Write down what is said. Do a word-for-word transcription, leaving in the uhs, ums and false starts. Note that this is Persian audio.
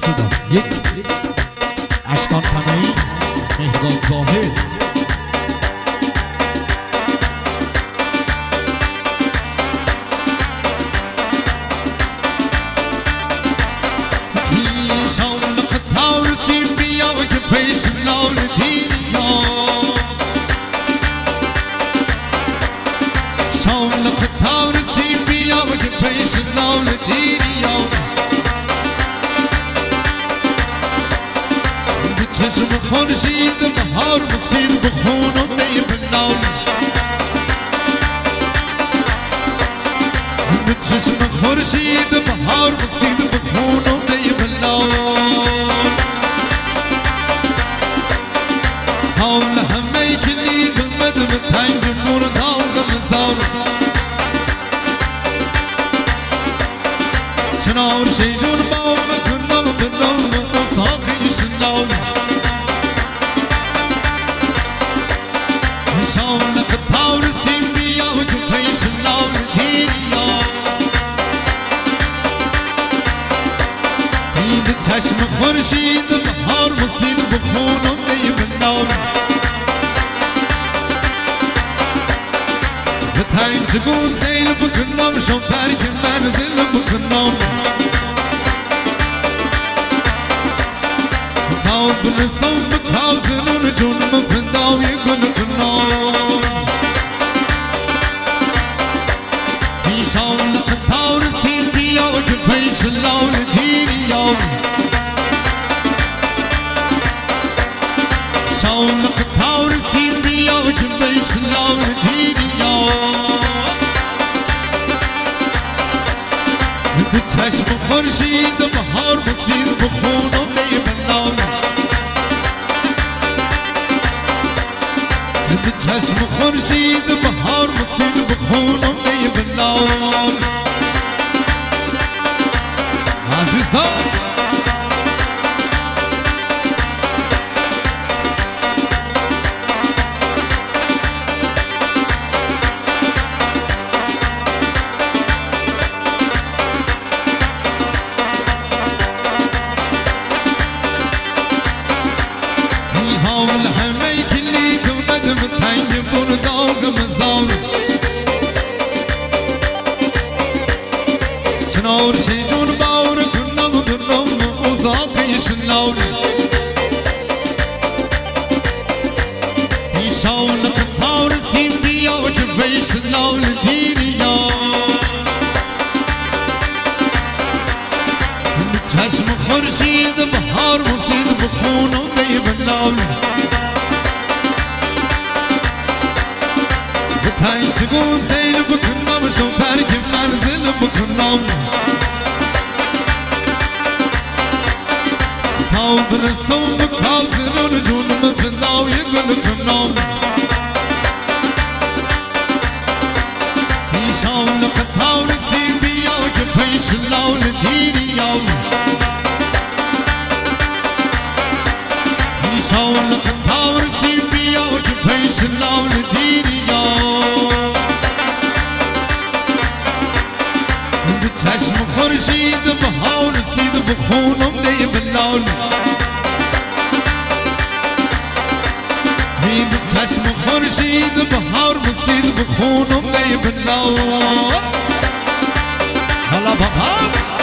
صدا یک اشکان تنایی مهداد ظاهر چشم خورشید بهار مسید بخون و می بلال چشم خورشید بهار مسید بخون و می بلال حول همه کلی گلمد به تنگ مردا و غمزار چنار شیجون باغ کنم بنام و ساقی شنال شاولق تاور سیم بیا و جو پیش لال دیریا دید چشم خورشید بهار مسید بخون و می بلال به تنج گون سیل بکنم شو فرک منزل بکنم کاو بنسام کاو زنون جون مفنداوی گل کنام شاولق تاور سیم بیا و جو پیش لال دیریا شاولق تاور سیم بیا و جو پیش لال دیریا به چشم خورشید بهار مسید بخون و می بلال به چشم خورشید بهار مسید بخون و می بلال عزیزان حاول همه کلی گمد به تنگ بردا و غمزار چنار شیجون باور کنم کنم و ساقی شنال شاولق تاور سیم بیا و جو پیش لال دیریا چشم خورشید بهار مسید بخون و می بلال به تنج گون سیل بکنم شو ترک منزل بکنم کاو برسم کاو زنون جون مفنداوی گل کنم شاولق تاور سیم بیا و جو پیش لال دیریا شاولق تاور سیم بیا و جو پیش لال دیریا به چشم خورشید بهار سید بخون و می بلال به چشم خورشید بهار مسید بخون و می بلال حالا بابا